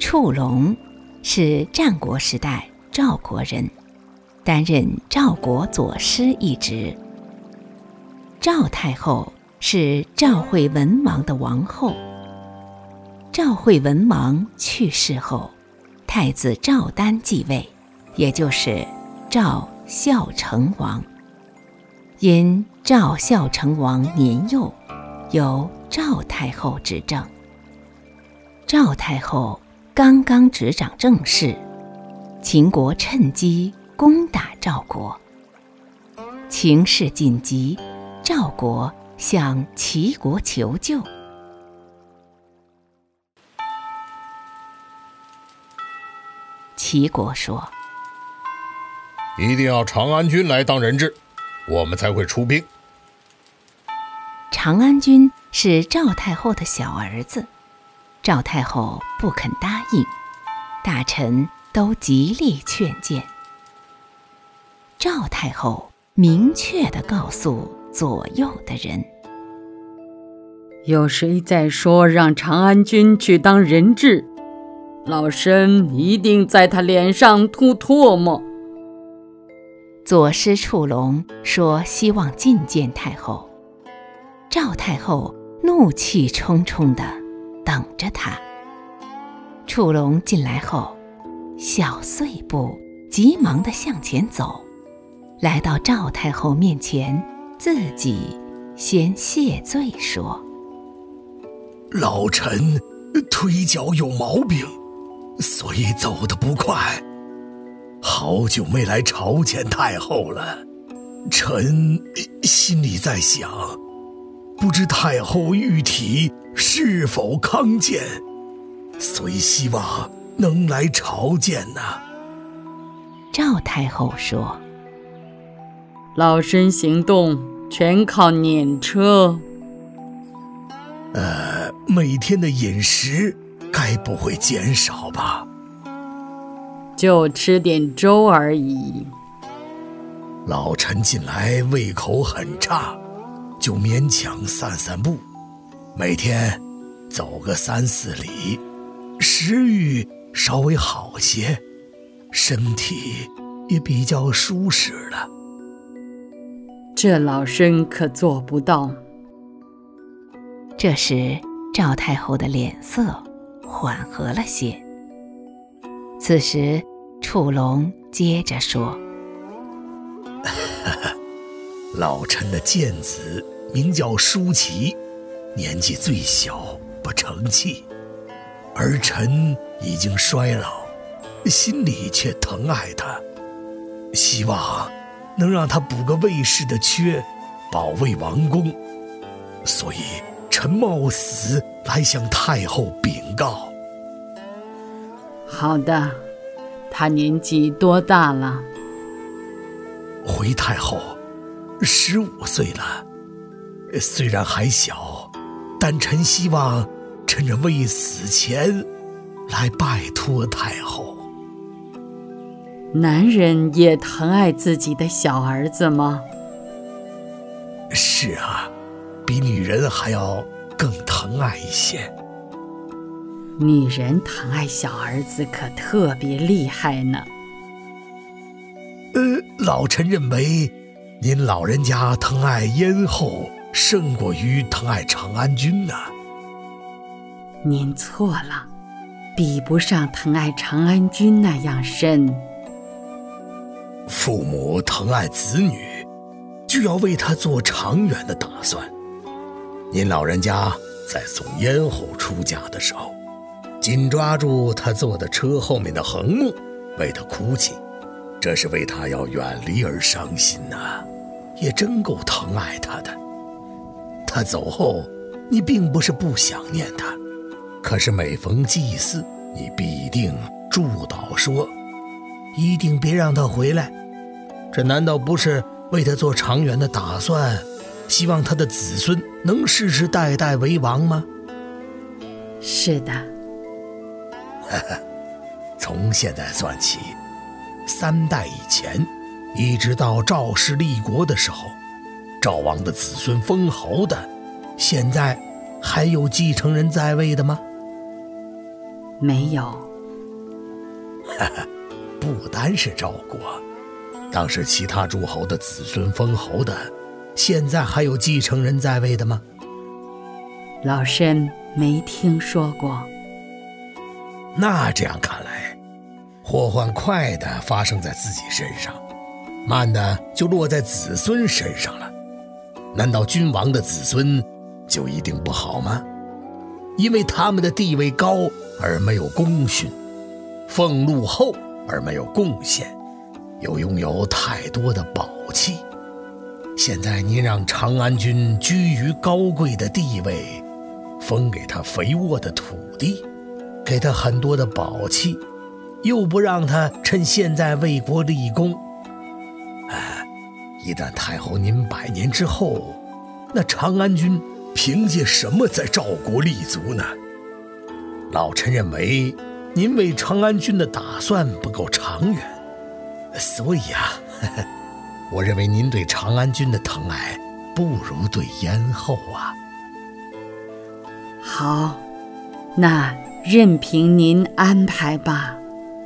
触龙是战国时代赵国人，担任赵国左师一职。赵太后是赵惠文王的王后。赵惠文王去世后，太子赵丹继位，也就是赵孝成王。因赵孝成王年幼，由赵太后执政。赵太后刚刚执掌政事，秦国趁机攻打赵国。情势紧急，赵国向齐国求救。齐国说： 一定要长安君来当人质，我们才会出兵。 长安君是赵太后的小儿子，赵太后不肯答应，大臣都极力劝谏。赵太后明确地告诉左右的人： 有谁再说让长安君去当人质，老身一定在他脸上吐唾沫。 左师触龙说希望觐见太后，赵太后怒气冲冲地等着他。触龙进来后，小碎步急忙地向前走，来到赵太后面前，自己先谢罪说： 老臣腿脚有毛病，所以走得不快，好久没来朝见太后了。臣心里在想，不知太后玉体是否康健，所以希望能来朝见呐。 赵太后说： 老身行动全靠辇车。 每天的饮食该不会减少吧？ 就吃点粥而已。 老臣近来胃口很差，就勉强散散步，每天走个3-4里，食欲稍微好些，身体也比较舒适了。 这老身可做不到。 这时赵太后的脸色缓和了些。此时触龙接着说： 老臣的贱子名叫舒淇，年纪最小，不成器，儿臣已经衰老，心里却疼爱他，希望能让他补个卫士的缺，保卫王宫，所以臣冒死来向太后禀告。 好的，他年纪多大了？ 回太后15岁了，虽然还小，但臣希望趁着未死前来拜托太后。 男人也疼爱自己的小儿子吗？ 是啊，比女人还要更疼爱一些。 女人疼爱小儿子可特别厉害呢。 老臣认为您老人家疼爱燕后胜过于疼爱长安君呐。 您错了，比不上疼爱长安君那样深。 父母疼爱子女，就要为他做长远的打算。您老人家在送燕后出嫁的时候，紧抓住她坐的车后面的横木，为她哭泣，这是为她要远离而伤心呐，也真够疼爱她的。她走后，你并不是不想念她，可是每逢祭祀，你必定祝祷说，一定别让她回来。这难道不是为她做长远的打算，希望她的子孙能世世代代为王吗？ 是的。 从现在算起，3代以前，一直到赵氏立国的时候，赵王的子孙封侯的，现在还有继承人在位的吗？ 没有。 不单是赵国，当时其他诸侯的子孙封侯的，现在还有继承人在位的吗？ 老身没听说过。 那这样看来，祸患快的发生在自己身上，慢的就落在子孙身上了。难道君王的子孙就一定不好吗？因为他们的地位高而没有功勋，俸禄厚而没有贡献，又拥有太多的宝器。现在您让长安君居于高贵的地位，封给他肥沃的土地，给他很多的宝器，又不让他趁现在为国立功。一旦太后您100年之后，那长安君凭借什么在赵国立足呢？老臣认为您为长安君的打算不够长远，所以我认为您对长安君的疼爱不如对燕后啊。 好，那任凭您安排吧。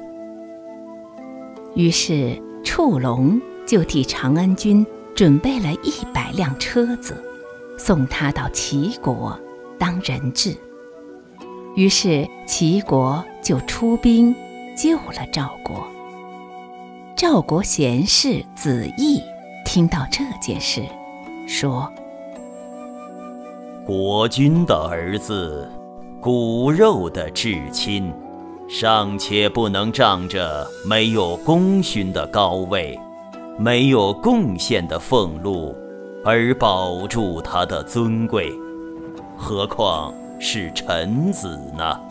于是触龙就替长安君准备了100辆车子，送他到齐国当人质。于是齐国就出兵救了赵国。赵国贤士子义听到这件事，说： 国君的儿子，骨肉的至亲，尚且不能仗着没有功勋的高位，没有贡献的俸禄而保住他的尊贵，何况是臣子呢？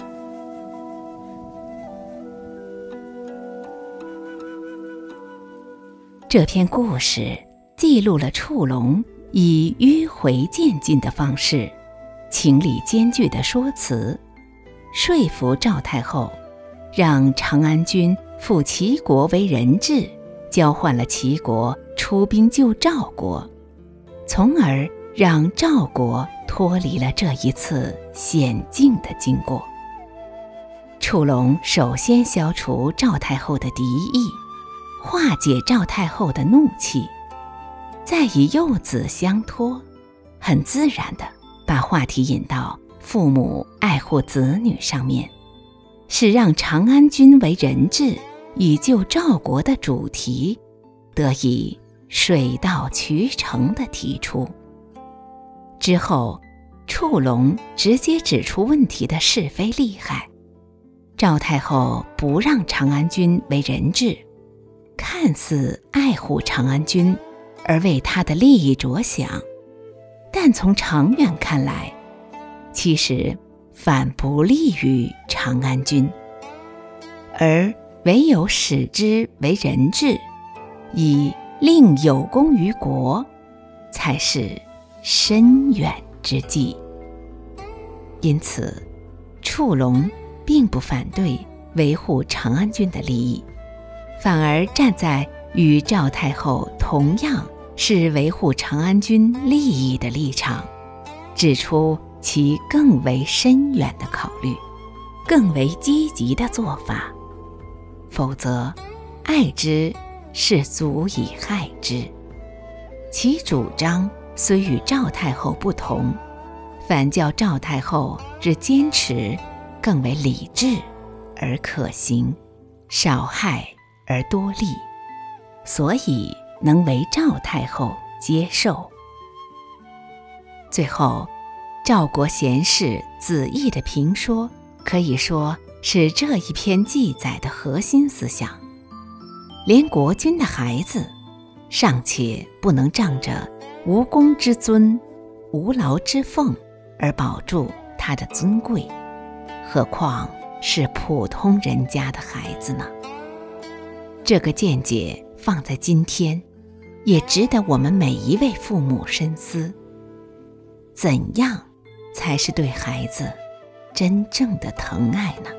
这篇故事记录了触龙以迂回渐进的方式，情理兼具的说辞，说服赵太后，让长安君赴齐国为人质，交换了齐国出兵救赵国，从而让赵国脱离了这一次险境的经过。触龙首先消除赵太后的敌意，化解赵太后的怒气，再以幼子相托，很自然地把话题引到父母爱护子女上面，使让长安君为人质以救赵国的主题得以水到渠成地提出。之后触龙直接指出问题的是非利害。赵太后不让长安君为人质，看似爱护长安君而为他的利益着想，但从长远看来，其实反不利于长安君，而唯有使之为人质，以令有功于国，才是深远之计。因此触龙并不反对维护长安君的利益，反而站在与赵太后同样是维护长安君利益的立场，指出其更为深远的考虑，更为积极的做法。否则爱之是足以害之。其主张虽与赵太后不同，反较赵太后之坚持更为理智而可行，少害而多利，所以能为赵太后接受。最后赵国贤士子义的评说可以说是这一篇记载的核心思想。连国君的孩子尚且不能仗着无功之尊、无劳之俸而保住他的尊贵，何况是普通人家的孩子呢？这个见解放在今天，也值得我们每一位父母深思。怎样才是对孩子真正的疼爱呢？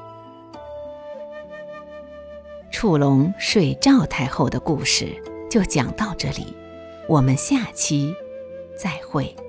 触龙睡赵太后的故事就讲到这里，我们下期再会。